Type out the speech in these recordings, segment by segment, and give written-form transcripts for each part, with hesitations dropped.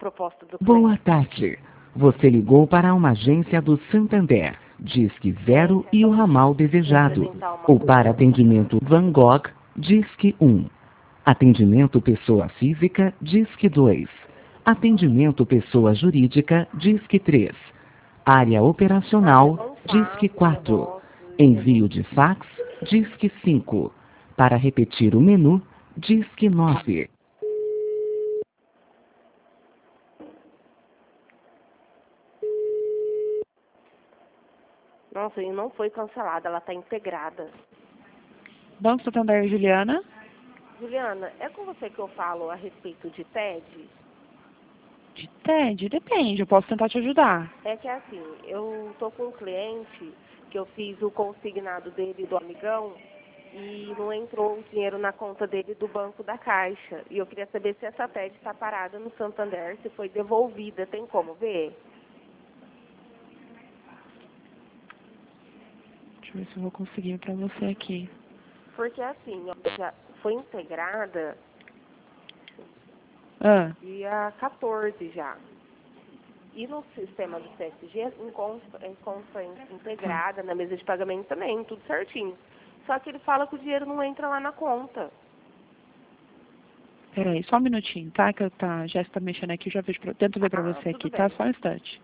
proposta do Boa cliente. tarde. Você ligou para uma agência do Santander. Disque 0 e o ramal desejado. Apresentar uma Ou para atendimento Van Gogh, Disque 1. Atendimento pessoa física, Disque 2. Atendimento pessoa jurídica, Disque 3. Área operacional, não Disque faço 4. negócio, Envio de fax, Disque 5. Para repetir o menu, Disque 9. Nossa, e não foi cancelada, ela está integrada. Banco Santander, Juliana. Juliana, é com você que eu falo a respeito de TED? De TED? Depende, eu posso tentar te ajudar. É que assim, eu tô com um cliente que eu fiz o consignado dele do amigão e não entrou o dinheiro na conta dele do Banco da Caixa. E eu queria saber se essa TED está parada no Santander, se foi devolvida, tem como ver? Deixa eu ver se eu vou conseguir para você aqui. Porque assim, ó, já foi integrada dia 14 já. E no sistema do CSG consta integrada na mesa de pagamento também, tudo certinho. Só que ele fala que o dinheiro não entra lá na conta. Peraí, só um minutinho, tá? Que a Jéssica tá mexendo aqui, eu já vejo tento ver para você Tudo aqui, tá? bem. Só um instante.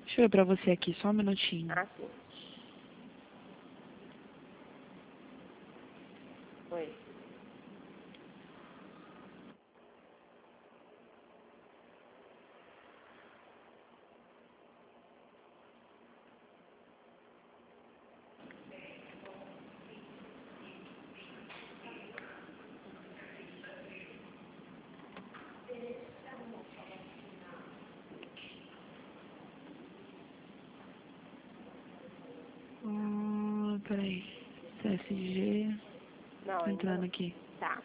Deixa eu ver pra você aqui, só um minutinho. Ah, sim. Oi. Peraí. CSG. Não, Tô ainda entrando não. aqui. Tá.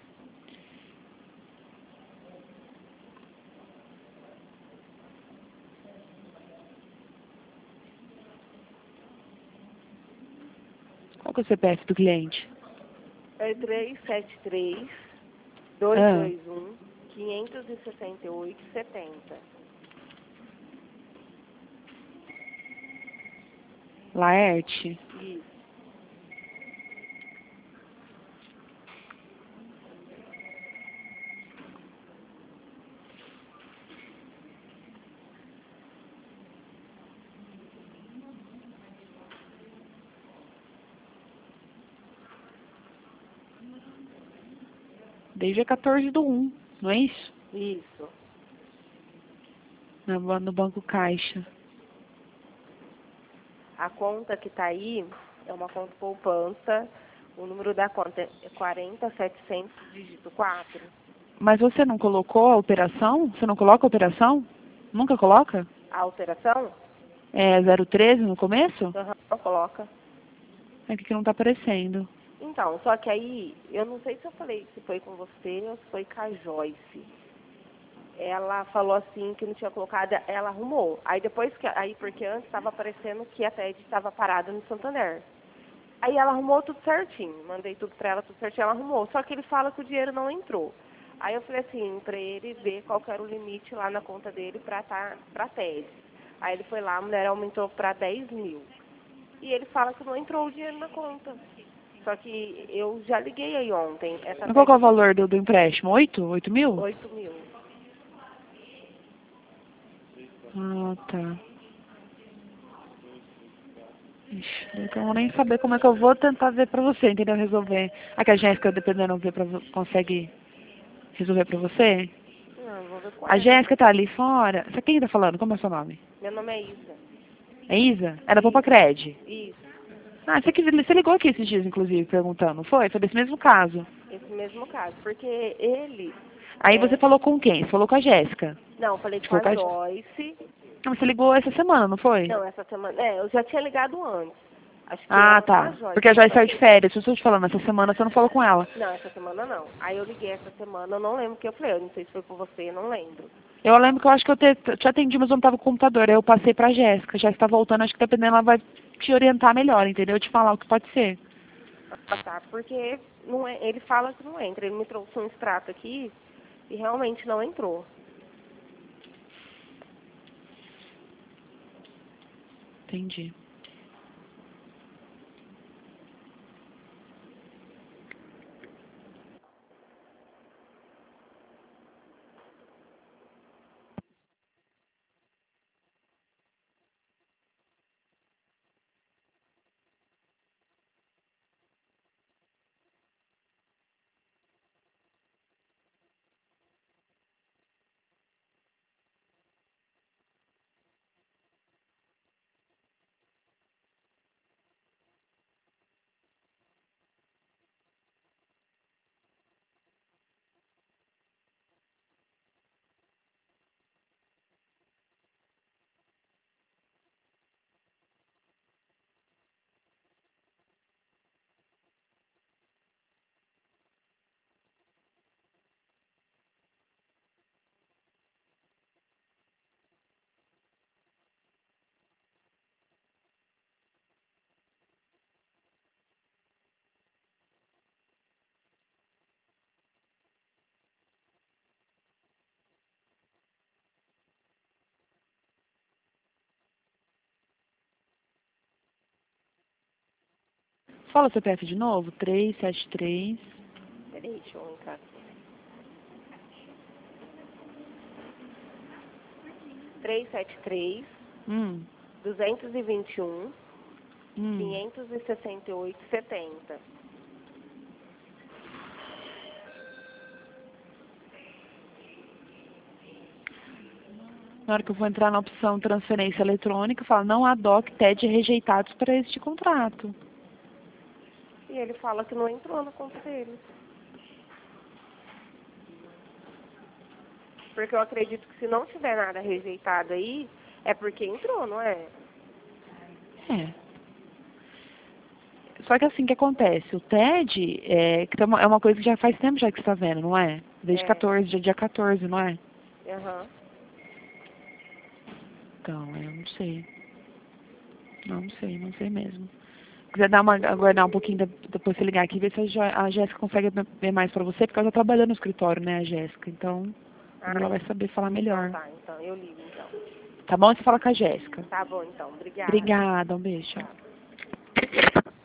Qual que é o CPF do cliente? É 373 Ah, 221 568 70. Laerte. Isso. Desde a 14/1, não é isso? Isso. No Banco Caixa. A conta que tá aí é uma conta poupança. O número da conta é 40700, dígito 4. Mas você não colocou a operação? Você não coloca a operação? Nunca coloca? A alteração? É 013 no começo? Aham, não coloca. É que não tá aparecendo. Então, só que aí, eu não sei se eu falei se foi com você ou se foi com a Joyce. Ela falou assim que não tinha colocado, ela arrumou. Aí depois que, aí porque antes estava aparecendo que a TED estava parada no Santander. Aí ela arrumou tudo certinho, mandei tudo pra ela, tudo certinho, ela arrumou. Só que ele fala que o dinheiro não entrou. Aí eu falei assim, pra ele ver qual que era o limite lá na conta dele pra TED. Aí ele foi lá, a mulher aumentou pra 10 mil. E ele fala que não entrou o dinheiro na conta. Só que eu já liguei aí ontem, essa Mas qual que é o TED valor do empréstimo? 8? 8 mil? 8 mil. Ah, tá. Ixi, eu não vou nem saber como é que eu vou tentar ver pra você, entendeu? Resolver. Ah, que a Jéssica, dependendo, ver pra, consegue resolver pra você? Não, eu vou ver com A ela, Jéssica então. tá ali fora. Você quem tá falando? Como é o seu nome? Meu nome é Isa. É Isa? É da Poupa Cred. Isso, Ah, você ligou aqui esses dias, inclusive, perguntando, não foi? Foi desse mesmo caso. esse mesmo caso. Porque ele, Aí você falou com quem? Você falou com a Jéssica. não, falei Você com falou a com a... Joyce. Não, você ligou essa semana, não foi? Não, essa semana, eu já tinha ligado antes. Acho que Ah, era com a tá. Joyce. Porque a Joyce Só saiu de que, férias. Eu estou te falando, essa semana você não falou com ela. não, essa semana não. Aí eu liguei essa semana, eu não lembro o que eu falei. Eu não sei se foi com você, eu não lembro. Eu lembro que eu acho que eu te atendi, mas eu não estava com o computador. Aí eu passei pra Jéssica. A Jéssica tá voltando, acho que dependendo, ela vai te orientar melhor, entendeu? Te falar o que pode ser. Ah, tá, porque não é, ele fala que não entra. Ele me trouxe um extrato aqui e realmente não entrou. Entendi. Fala o CPF de novo. 373. Peraí, deixa eu entrar aqui. 373 Hum. 221 568,70. Na hora que eu vou entrar na opção transferência eletrônica, fala não há DOC, TED rejeitados para este contrato. E ele fala que não entrou na conta dele. Porque eu acredito que se não tiver nada rejeitado aí, é porque entrou, não é? É. Só que assim, o que acontece? O TED é uma coisa que já faz tempo já que você está vendo, não é? Desde 14, dia 14, não é? Aham. Então, eu não sei. Não sei mesmo. Se quiser aguardar um pouquinho, depois você ligar aqui e ver se a Jéssica consegue ver mais pra você, porque ela já trabalhando no escritório, né, a Jéssica. Então, ela vai saber falar melhor. Tá, então eu ligo, então. Tá bom? Você fala com a Jéssica. Tá bom, então. Obrigada. Obrigada, um beijo. Tá.